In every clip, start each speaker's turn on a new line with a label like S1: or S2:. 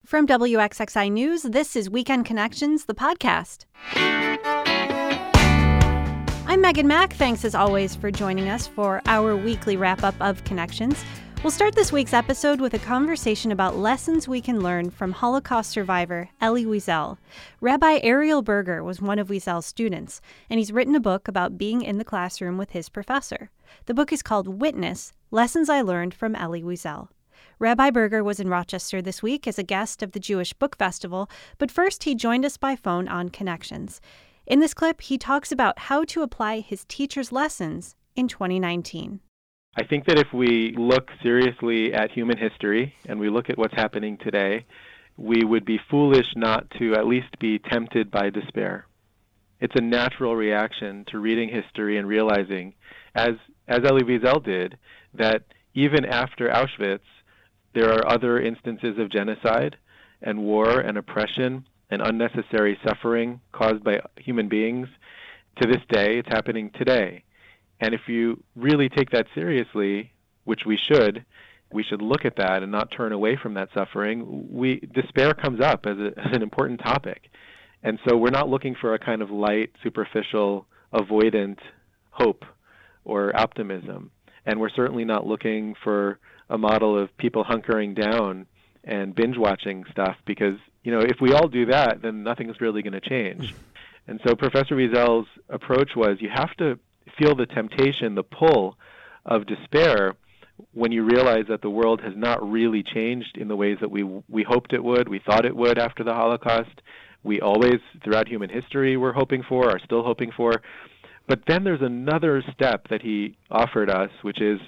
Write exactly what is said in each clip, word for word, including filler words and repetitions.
S1: From W X X I News, this is Weekend Connections, the podcast. I'm Megan Mack. Thanks as always for joining us for our weekly wrap-up of Connections. We'll start this week's episode with a conversation about lessons we can learn from Holocaust survivor Elie Wiesel. Rabbi Ariel Berger was one of Wiesel's students, and he's written a book about being in the classroom with his professor. The book is called Witness: Lessons I Learned from Elie Wiesel. Rabbi Berger was in Rochester this week as a guest of the Jewish Book Festival, but first he joined us by phone on Connections. In this clip, he talks about how to apply his teacher's lessons in twenty nineteen.
S2: I think that if we look seriously at human history and we look at what's happening today, we would be foolish not to at least be tempted by despair. It's a natural reaction to reading history and realizing, as, as Elie Wiesel did, that even after Auschwitz, there are other instances of genocide and war and oppression and unnecessary suffering caused by human beings. To this day, it's happening today. And if you really take that seriously, which we should, we should look at that and not turn away from that suffering. We, despair comes up as, a, as an important topic. And so we're not looking for a kind of light, superficial, avoidant hope or optimism. And we're certainly not looking for a model of people hunkering down and binge-watching stuff because, you know, if we all do that, then nothing's really going to change. And so Professor Wiesel's approach was you have to feel the temptation, the pull of despair when you realize that the world has not really changed in the ways that we we hoped it would, we thought it would after the Holocaust. We always, throughout human history, were hoping for, are still hoping for. But then there's another step that he offered us, which is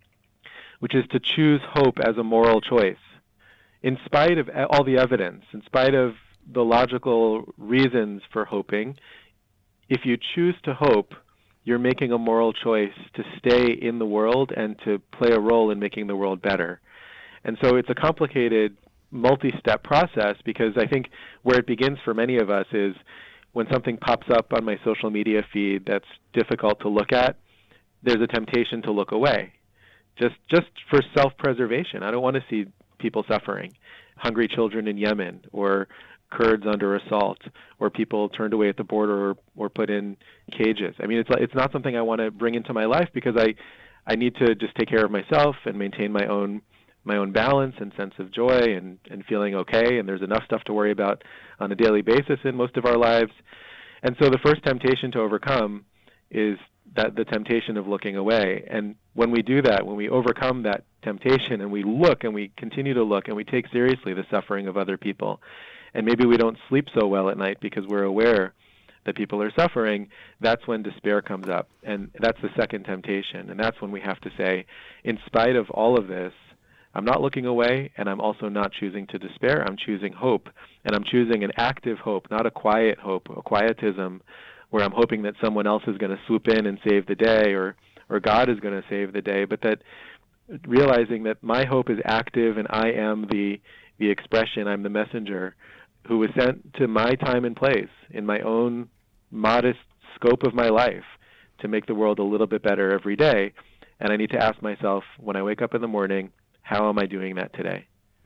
S2: which is to choose hope as a moral choice. In spite of all the evidence, in spite of the logical reasons for hoping, if you choose to hope, you're making a moral choice to stay in the world and to play a role in making the world better. And so it's a complicated, multi-step process because I think where it begins for many of us is when something pops up on my social media feed that's difficult to look at, there's a temptation to look away. Just just for self-preservation. I don't want to see people suffering, hungry children in Yemen, or Kurds under assault, or people turned away at the border or, or put in cages. I mean, it's it's not something I want to bring into my life because I, I need to just take care of myself and maintain my own my own balance and sense of joy and, and feeling okay, and there's enough stuff to worry about on a daily basis in most of our lives. And so the first temptation to overcome is that the temptation of looking away. And when we do that, when we overcome that temptation and we look and we continue to look and we take seriously the suffering of other people, and maybe we don't sleep so well at night because we're aware that people are suffering, that's when despair comes up. And that's the second temptation. And that's when we have to say, in spite of all of this, I'm not looking away, and I'm also not choosing to despair. I'm choosing hope, and I'm choosing an active hope, not a quiet hope, a quietism, where I'm hoping that someone else is going to swoop in and save the day, or, or God is going to save the day, but that realizing that my hope is active and I am the the expression, I'm the messenger who was sent to my time and place in my own modest scope of my life to make the world a little bit better every day. And I need to ask myself when I wake up in the morning, how am I doing that today?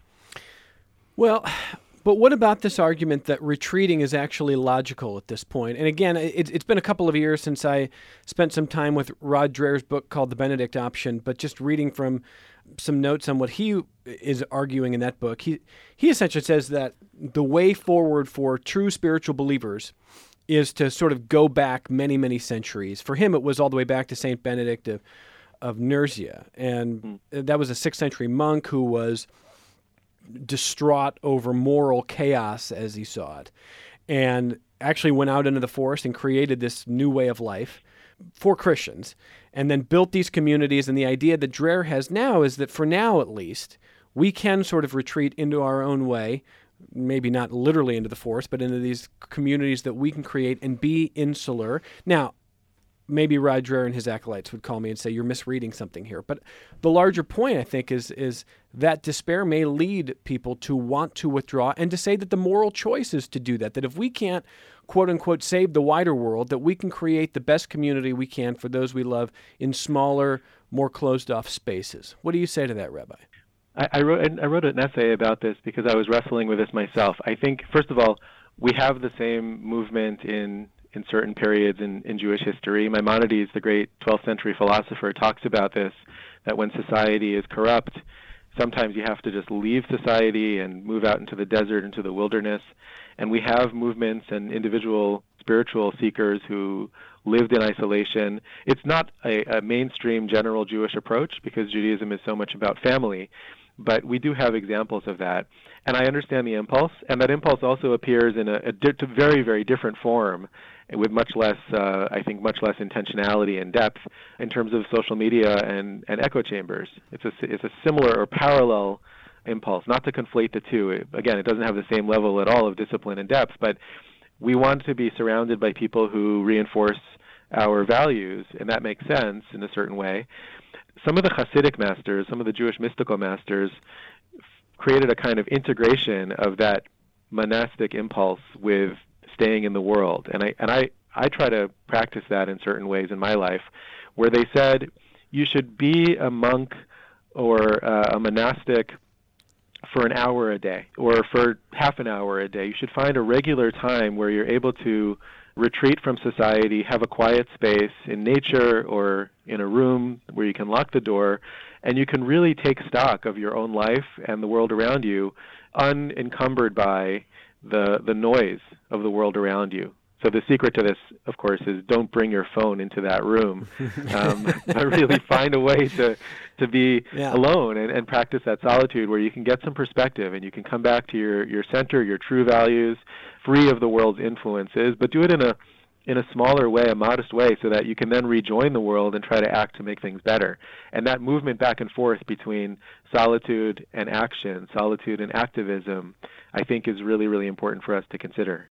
S3: Well, but what about this argument that retreating is actually logical at this point? And again, it, it's been a couple of years since I spent some time with Rod Dreher's book called The Benedict Option, but just reading from some notes on what he is arguing in that book, he, he essentially says that the way forward for true spiritual believers is to sort of go back many, many centuries. For him, it was all the way back to Saint Benedict of, of Nursia. And mm. that was a sixth century monk who was distraught over moral chaos as he saw it, and actually went out into the forest and created this new way of life for Christians, and then built these communities. And the idea that Dreher has now is that for now at least, we can sort of retreat into our own way, maybe not literally into the forest, but into these communities that we can create and be insular. Now, maybe Rod Dreher and his acolytes would call me and say, you're misreading something here. But the larger point, I think, is is that despair may lead people to want to withdraw and to say that the moral choice is to do that, that if we can't, quote unquote, save the wider world, that we can create the best community we can for those we love in smaller, more closed-off spaces. What do you say to that, Rabbi?
S2: I, I wrote I wrote an essay about this because I was wrestling with this myself. I think, first of all, we have the same movement in in certain periods in, in Jewish history. Maimonides, the great twelfth century philosopher, talks about this, that when society is corrupt, sometimes you have to just leave society and move out into the desert, into the wilderness. And we have movements and individual spiritual seekers who lived in isolation. It's not a, a mainstream general Jewish approach because Judaism is so much about family, but we do have examples of that. And I understand the impulse, and that impulse also appears in a, a di- very, very different form with much less, uh, I think, much less intentionality and depth in terms of social media and, and echo chambers. It's a, it's a similar or parallel impulse, not to conflate the two. It, again, it doesn't have the same level at all of discipline and depth, but we want to be surrounded by people who reinforce our values, and that makes sense in a certain way. Some of the Hasidic masters, some of the Jewish mystical masters, created a kind of integration of that monastic impulse with staying in the world. And I and I, I try to practice that in certain ways in my life, where they said you should be a monk or uh, a monastic for an hour a day or for half an hour a day. You should find a regular time where you're able to retreat from society, have a quiet space in nature or in a room where you can lock the door, and you can really take stock of your own life and the world around you, unencumbered by the the noise of the world around you. So the secret to this, of course, is don't bring your phone into that room, um, but really find a way to to be yeah. alone and, and practice that solitude where you can get some perspective and you can come back to your, your center, your true values, free of the world's influences, but do it in a in a smaller way, a modest way, so that you can then rejoin the world and try to act to make things better. And that movement back and forth between solitude and action, solitude and activism, I think is really, really important for us to consider.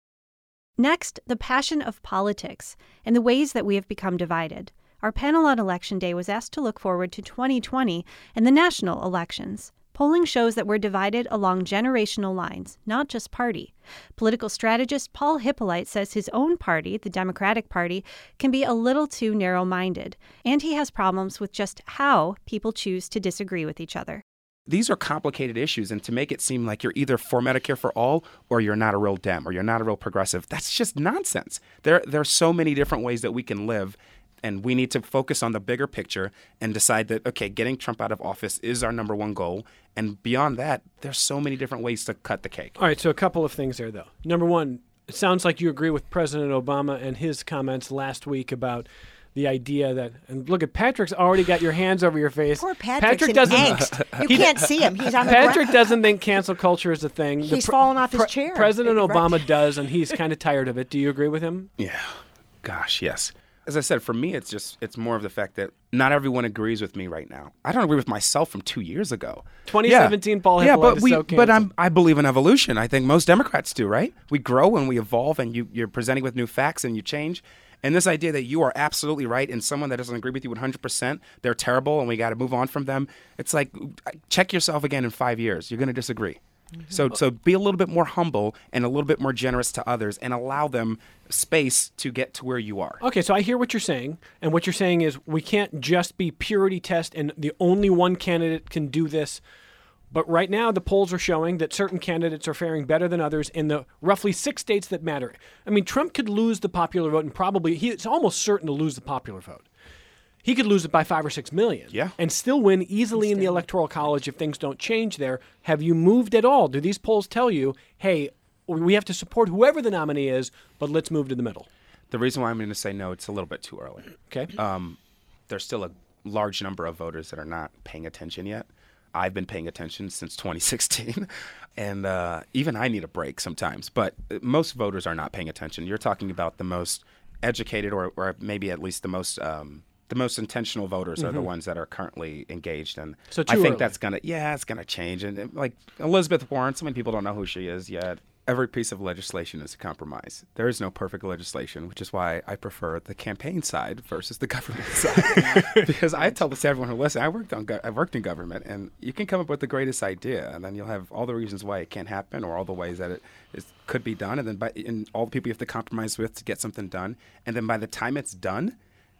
S1: Next, the passion of politics and the ways that we have become divided. Our panel on Election Day was asked to look forward to twenty twenty and the national elections. Polling shows that we're divided along generational lines, not just party. Political strategist Paul Hippolyte says his own party, the Democratic Party, can be a little too narrow-minded, and he has problems with just how people choose to disagree with each other.
S4: These are complicated issues, and to make it seem like you're either for Medicare for all or you're not a real Dem or you're not a real progressive, that's just nonsense. There, there are so many different ways that we can live, and we need to focus on the bigger picture and decide that, okay, getting Trump out of office is our number one goal. And beyond that, there's so many different ways to cut the cake.
S3: All right, so a couple of things there, though. Number one, it sounds like you agree with President Obama and his comments last week about the idea that, and look at Patrick's already got your hands over your face.
S5: Poor Patrick's
S3: Patrick
S5: in
S3: doesn't,
S5: angst. You can't see him. He's on the
S3: Patrick
S5: ground.
S3: doesn't think cancel culture is a thing.
S5: He's
S3: pre-
S5: fallen off his
S3: pre-
S5: chair.
S3: President
S5: Right.
S3: Obama does, and he's kind of tired of it. Do you agree with him?
S4: Yeah. Gosh, yes. As I said, for me, it's just, it's more of the fact that not everyone agrees with me right now. I don't agree with myself from two years ago.
S3: twenty seventeen, yeah. Paul Hippolyte
S4: yeah, but
S3: is
S4: we,
S3: so
S4: but I'm, I believe in evolution. I think most Democrats do, right? We grow and we evolve, and you, you're presenting with new facts and you change. And this idea that you are absolutely right and someone that doesn't agree with you one hundred percent, they're terrible and we got to move on from them. It's like, check yourself again in five years. You're going to disagree. Mm-hmm. So so be a little bit more humble and a little bit more generous to others and allow them space to get to where you are.
S3: Okay, so I hear what you're saying. And what you're saying is we can't just be purity test and the only one candidate can do this. But right now, the polls are showing that certain candidates are faring better than others in the roughly six states that matter. I mean, Trump could lose the popular vote and probably, he, it's almost certain to lose the popular vote. He could lose it by five or six million
S4: yeah.
S3: and still win easily in the Electoral College if things don't change there. Have you moved at all? Do these polls tell you, hey, we have to support whoever the nominee is, but let's move to the middle?
S4: The reason why I'm going to say no, it's a little bit too early.
S3: Okay.
S4: Um, there's still a large number of voters that are not paying attention yet. I've been paying attention since twenty sixteen, and uh, even I need a break sometimes. But most voters are not paying attention. You're talking about the most educated, or, or maybe at least the most um, the most intentional voters mm-hmm. are the ones that are currently engaged. And
S3: so
S4: I think
S3: early.
S4: that's gonna, yeah, it's gonna change. And, and like Elizabeth Warren, so many people don't know who she is yet. Every piece of legislation is a compromise. There is no perfect legislation, which is why I prefer the campaign side versus the government side. Because I tell this to everyone who listens, I worked on, I worked in government, and you can come up with the greatest idea, and then you'll have all the reasons why it can't happen, or all the ways that it is, could be done, and then by, and all the people you have to compromise with to get something done, and then by the time it's done,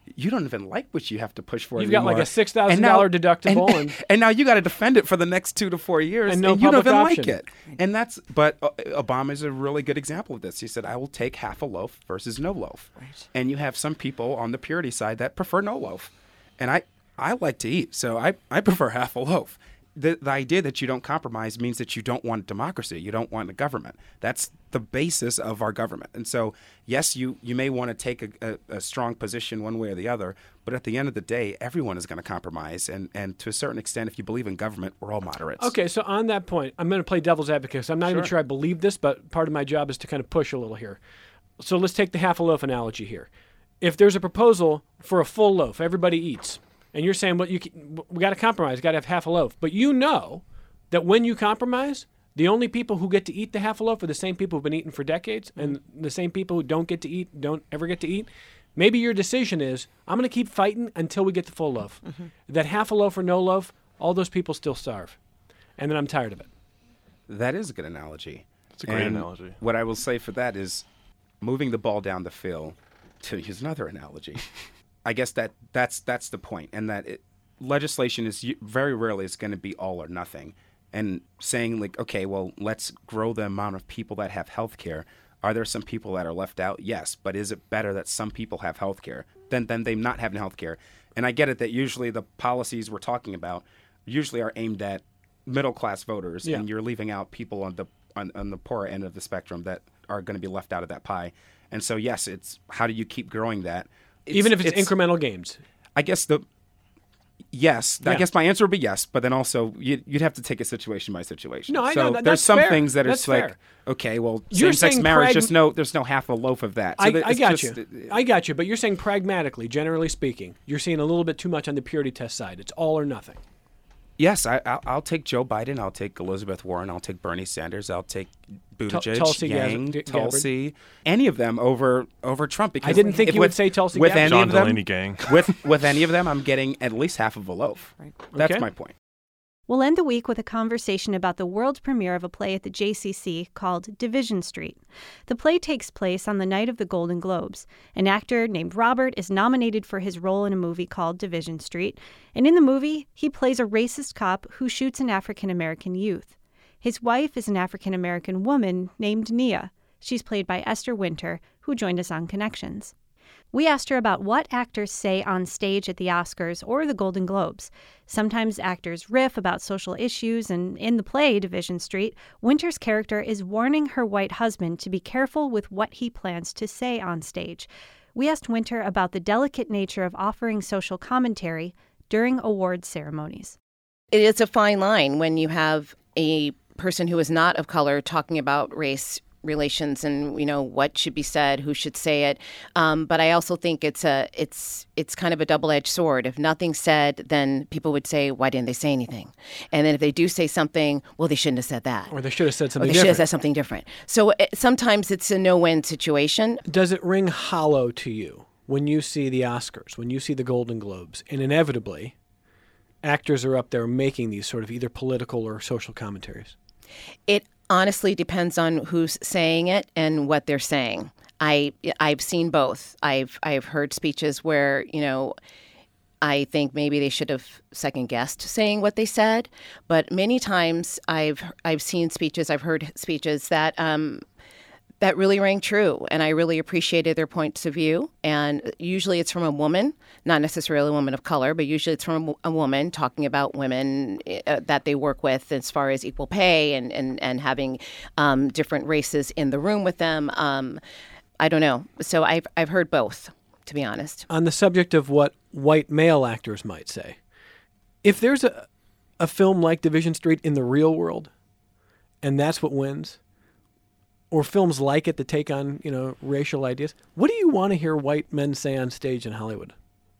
S4: you don't even like what you have to push for
S3: You've
S4: anymore.
S3: got like a six thousand dollars deductible.
S4: And, and, and now you got to defend it for the next two to four years,
S3: and, no
S4: and you don't even
S3: option.
S4: like it. And that's, but uh, Obama is a really good example of this. He said, I will take half a loaf versus no loaf.
S5: Right.
S4: And you have some people on the purity side that prefer no loaf. And I, I like to eat, so I, I prefer half a loaf. The, the idea that you don't compromise means that you don't want democracy. You don't want a government. That's the basis of our government. And so, yes, you, you may want to take a, a, a strong position one way or the other, but at the end of the day, everyone is going to compromise. And, and to a certain extent, if you believe in government, we're all moderates.
S3: Okay, so on that point, I'm going to play devil's advocate because I'm not
S4: Sure.
S3: even sure I believe this, but part of my job is to kind of push a little here. So let's take the half a loaf analogy here. If there's a proposal for a full loaf, everybody eats. And you're saying, well, you can, we got to compromise, got to have half a loaf. But you know that when you compromise, the only people who get to eat the half a loaf are the same people who've been eating for decades, and the same people who don't get to eat, don't ever get to eat. Maybe your decision is, I'm going to keep fighting until we get the full loaf. Mm-hmm. That half a loaf or no loaf, all those people still starve. And then I'm tired of it.
S4: That is a good analogy.
S6: It's a great
S4: and
S6: analogy.
S4: What I will say for that is moving the ball down the field, to use another analogy. I guess that that's that's the point, and that it, legislation is very rarely is going to be all or nothing. And saying like, okay, well, let's grow the amount of people that have health care. Are there some people that are left out? Yes, but is it better that some people have health care than than them not having health care? And I get it that usually the policies we're talking about usually are aimed at middle class voters,
S3: Yeah.
S4: and you're leaving out people on the on, on the poorer end of the spectrum that are going to be left out of that pie. And so, yes, it's how do you keep growing that? It's,
S3: Even if it's, it's incremental gains.
S4: I guess the yes.
S3: Yeah.
S4: I guess my answer would be yes, but then also you'd, you'd have to take it situation by situation.
S3: No, I
S4: so
S3: know, that-
S4: there's
S3: that's
S4: some
S3: fair.
S4: things that are
S3: That's
S4: just like
S3: fair.
S4: okay, well,
S3: You're
S4: same-sex
S3: saying
S4: marriage,
S3: prag-
S4: just no, there's no half a loaf of that. So
S3: I,
S4: that
S3: I
S4: it's
S3: got
S4: just,
S3: you. I got you. But you're saying pragmatically, generally speaking, you're seeing a little bit too much on the purity test side. It's all or nothing.
S4: Yes, I, I'll, I'll take Joe Biden. I'll take Elizabeth Warren. I'll take Bernie Sanders. I'll take Buttigieg,
S3: Tulsi
S4: Yang,
S3: Gabbard-
S4: Tulsi, any of them over over Trump. Because
S3: I didn't think
S4: if
S3: you
S4: with,
S3: would say Tulsi
S4: with
S3: Gabbard.
S4: any
S6: John
S4: of them.
S6: Delaney gang.
S4: with with any of them, I'm getting at least half of a loaf.
S5: Right.
S4: That's
S3: Okay.
S4: my point.
S1: We'll end the week with a conversation about the world premiere of a play at the J C C called Division Street. The play takes place on the night of the Golden Globes. An actor named Robert is nominated for his role in a movie called Division Street, and in the movie, he plays a racist cop who shoots an African-American youth. His wife is an African-American woman named Nia. She's played by Esther Winter, who joined us on Connections. We asked her about what actors say on stage at the Oscars or the Golden Globes. Sometimes actors riff about social issues, and in the play Division Street, Winter's character is warning her white husband to be careful with what he plans to say on stage. We asked Winter about the delicate nature of offering social commentary during award ceremonies.
S5: It is a fine line when you have a person who is not of color talking about race relations and, you know, what should be said, who should say it. Um, but I also think it's a it's it's kind of a double-edged sword. If nothing's said, then people would say, why didn't they say anything? And then if they do say something, well, they shouldn't have said that.
S3: Or they should have said
S5: Or
S3: something
S5: they should have
S3: different.
S5: said something different. So it, sometimes it's a no-win situation.
S3: Does it ring hollow to you when you see the Oscars, when you see the Golden Globes, and inevitably actors are up there making these sort of either political or social commentaries?
S5: It honestly depends on who's saying it and what they're saying. I I've seen both. I've I've heard speeches where, you know, I think maybe they should have second guessed saying what they said, but many times I've I've seen speeches, I've heard speeches that um, that really rang true, and I really appreciated their points of view. And usually it's from a woman, not necessarily a woman of color, but usually it's from a woman talking about women uh, that they work with as far as equal pay and, and, and having um, different races in the room with them. Um, I don't know. So I've, I've heard both, to be honest.
S3: On the subject of what white male actors might say, if there's a, a film like Division Street in the real world, and that's what wins, or films like it that take on, you know, racial ideas, what do you want to hear white men say on stage in Hollywood?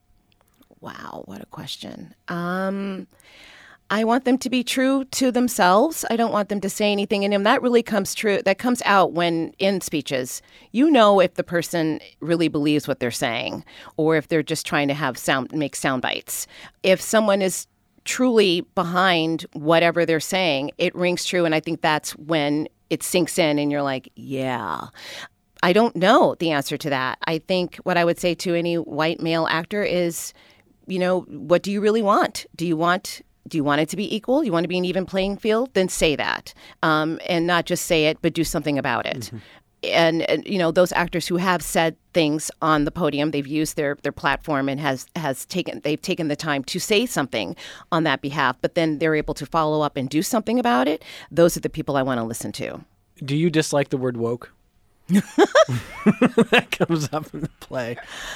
S5: Wow, what a question. Um, I want them to be true to themselves. I don't want them to say anything. And that really comes true. That comes out when in speeches, you know, if the person really believes what they're saying, or if they're just trying to have sound, make sound bites. If someone is truly behind whatever they're saying, it rings true. And I think that's when it sinks in and you're like, yeah. I don't know the answer to that. I think what I would say to any white male actor is, you know, what do you really want? Do you want do you want it to be equal? You want to be an even playing field? Then say that, um, and not just say it, but do something about it. Mm-hmm. And, and you know, those actors who have said things on the podium, they've used their their platform and has has taken they've taken the time to say something on that behalf, but then they're able to follow up and do something about it. Those are the people I want to listen to.
S3: Do you dislike the word woke? That comes up in the play.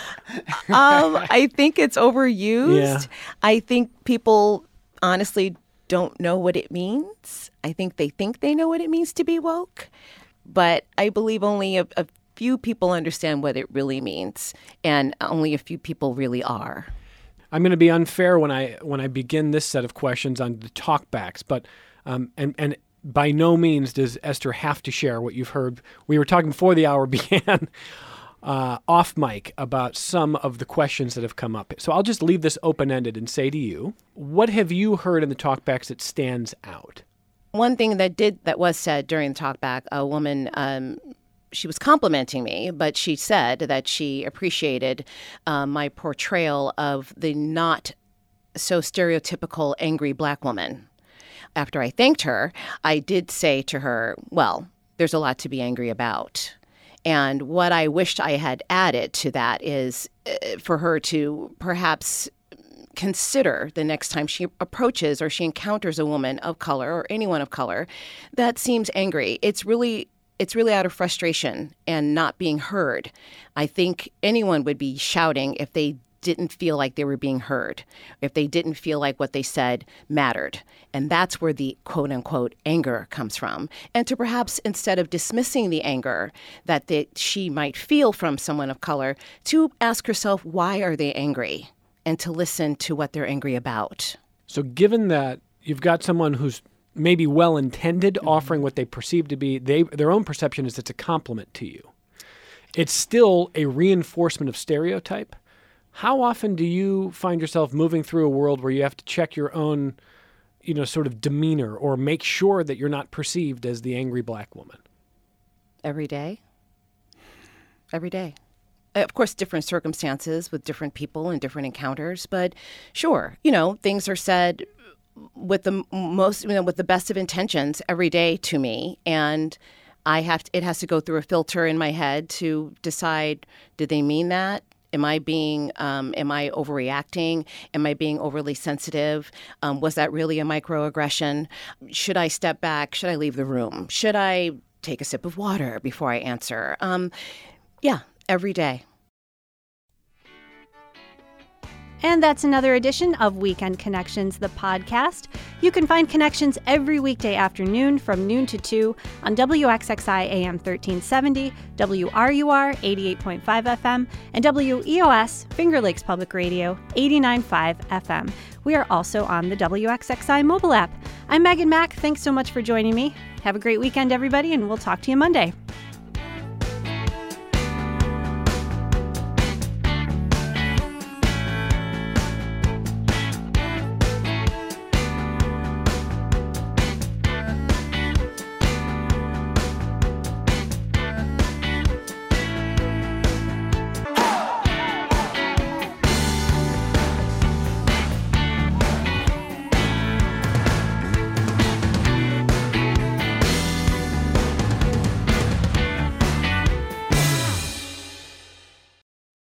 S5: um, I think it's overused.
S3: Yeah.
S5: I think people honestly don't know what it means. I think they think they know what it means to be woke, but I believe only a, a few people understand what it really means, and only a few people really are.
S3: I'm going to be unfair when I when I begin this set of questions on the talkbacks, but um, and and. By no means does Esther have to share what you've heard. We were talking before the hour began uh, off mic about some of the questions that have come up. So I'll just leave this open-ended and say to you, what have you heard in the talkbacks that stands out?
S5: One thing that did that was said during the talkback, a woman, um, she was complimenting me, but she said that she appreciated uh, my portrayal of the not so stereotypical angry Black woman. After I thanked her, I did say to her, well, there's a lot to be angry about. And what I wished I had added to that is uh, for her to perhaps consider the next time she approaches or she encounters a woman of color or anyone of color that seems angry. It's really it's really out of frustration and not being heard. I think anyone would be shouting if they didn't feel like they were being heard, if they didn't feel like what they said mattered. And that's where the quote unquote anger comes from. And to perhaps, instead of dismissing the anger that they, she might feel from someone of color, to ask herself, why are they angry? And to listen to what they're angry about.
S3: So given that you've got someone who's maybe well-intended, mm-hmm. offering what they perceive to be, they their own perception is it's a compliment to you. It's still a reinforcement of stereotype. How often do you find yourself moving through a world where you have to check your own, you know, sort of demeanor or make sure that you're not perceived as the angry Black woman?
S5: Every day. Every day. Of course, different circumstances with different people and different encounters, but sure, you know, things are said with the most, you know, with the best of intentions every day to me, and I have to, it has to go through a filter in my head to decide, did they mean that? Am I being, um, am I overreacting? Am I being overly sensitive? Um, was that really a microaggression? Should I step back? Should I leave the room? Should I take a sip of water before I answer? Um, yeah, every day.
S1: And that's another edition of Weekend Connections, the podcast. You can find Connections every weekday afternoon from noon to two on W X X I A M thirteen seventy, W R U R eighty-eight point five F M, and W E O S Finger Lakes Public Radio eighty-nine point five F M. We are also on the W X X I mobile app. I'm Megan Mack. Thanks so much for joining me. Have a great weekend, everybody, and we'll talk to you Monday.